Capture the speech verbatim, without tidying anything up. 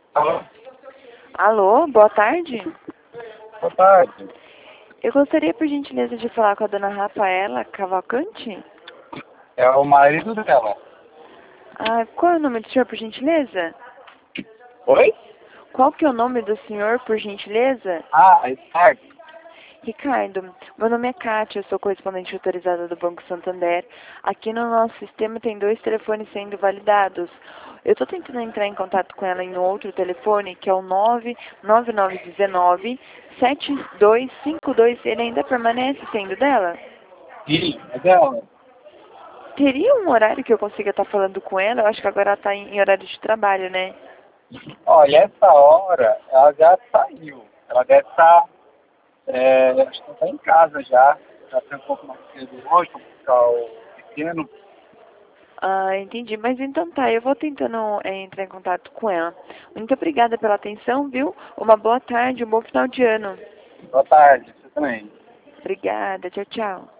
Alô? Alô, boa tarde. Boa tarde. Eu gostaria, por gentileza, de falar com a dona Rafaela Cavalcante. É o marido dela. Ah, qual é o nome do senhor, por gentileza? Oi? Qual que é o nome do senhor, por gentileza? Ah, Ricardo. Ricardo, meu nome é Kátia, eu sou correspondente autorizada do Banco Santander. Aqui no nosso sistema tem dois telefones sendo validados. Eu estou tentando entrar em contato com ela em um outro telefone, que é o nove nove nove um nove sete dois cinco dois. Ele ainda permanece sendo dela? Sim, é dela. Teria um horário que eu consiga estar falando com ela? Eu acho que agora ela está em horário de trabalho, né? Olha, essa hora ela já saiu. Ela deve estar, é, acho que está em casa já. Já foi um pouco mais cedo hoje, para buscar o pequeno. Ah, entendi. Mas então tá, eu vou tentando é, entrar em contato com ela. Muito obrigada pela atenção, viu? Uma boa tarde, um bom final de ano. Boa tarde, você também. Obrigada, tchau, tchau.